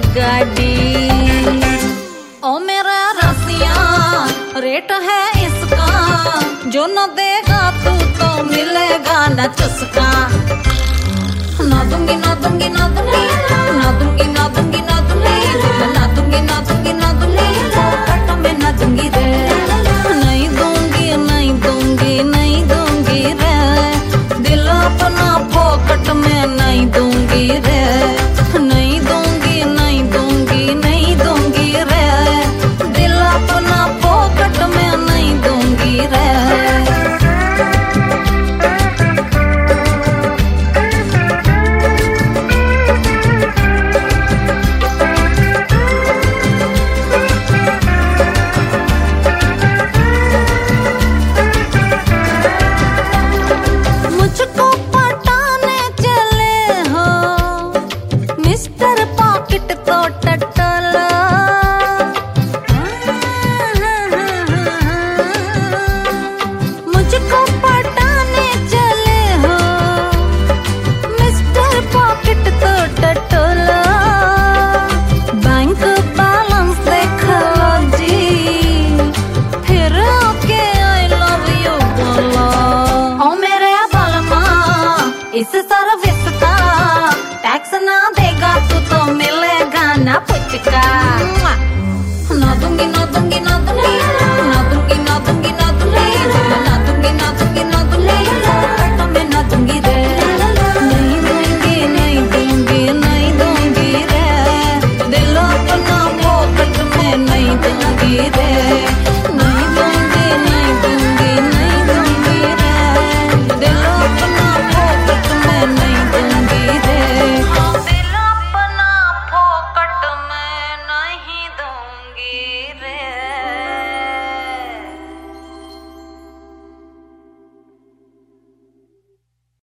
गाड़ी। ओ मेरा रसिया रेट है इसका, जो न देगा तू तो मिलेगा न चुस्का। ना दूंगी ना दूंगी ना दूंगी ना दूंगी ना दूंगी ना दूंगी ना दूंगी ना दूंगी ना दूंगी कट में ना दूंगी रे। नहीं दूंगी नहीं दूंगी नहीं दूंगी रे, दिल अपना फोकट में नहीं दूंगी रे। नहीं दूंगी नहीं दूंगी नहीं दूंगी रे, दिल अपना फोकट में नहीं दूंगी रे। इस सर्विस का टैक्स ना देगा तू तो मिलेगा ना पुचका।